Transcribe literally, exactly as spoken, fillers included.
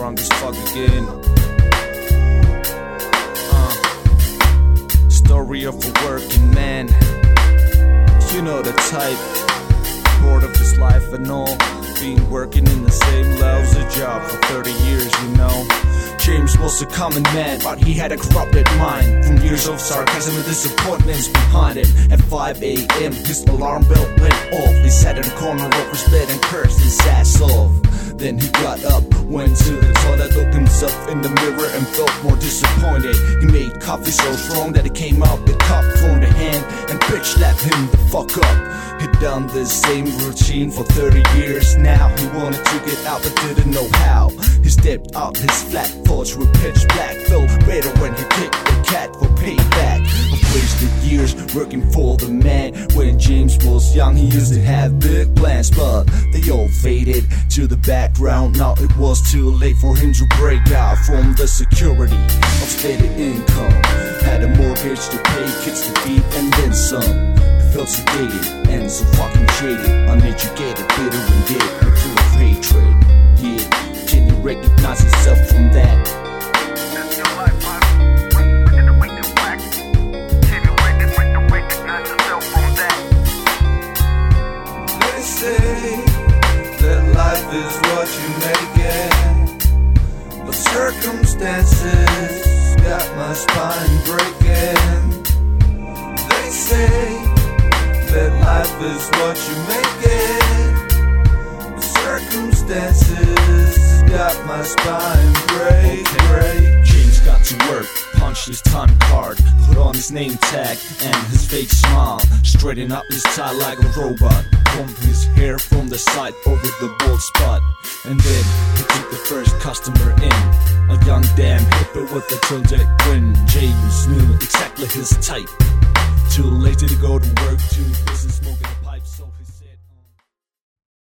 drunk as fuck again. Uh, story of a working man. You know the type. Bored of this life and all. Been working in the same lousy job for thirty years, you know. James was a common man, but he had a corrupted mind. From years of sarcasm and disappointments behind him. At five a m his alarm bell went off. He sat in the corner of his bed and cursed his ass off. Then he got up, went to the toilet, looked himself in the mirror and felt more disappointed. He made coffee so strong that it came out the cup from the hand and bitch slapped him the fuck up. He'd done the same routine for thirty years now. He wanted to get out but didn't know how. He stepped out his flat, thoughts were pitch black. Felt better when he kicked the cat for payback. I've wasted years working for the man. When James was young he used to have big plans, but they all faded to the background. Now it was too late for him to break out from the security of steady income. Had a mortgage to pay, kids to feed and then some. Felt sedated and so fucking jaded, uneducated, bitter and dead, full of hatred. Yeah, can you recognize yourself from that? That's your life, man. When did the way to whack? Can you recognize yourself from that? They say that life is what you make it, but circumstances got my spine breaking. They say that life is what you make it. Circumstances got my spine break, break. James got to work, punched his time card, put on his name tag and his fake smile, straighten up his tie like a robot, combed his hair from the side over the bald spot, and then he took the first customer in. A young damn hippie with a tilted grin. James knew exactly his type. Too lazy to go to work, too busy smoking.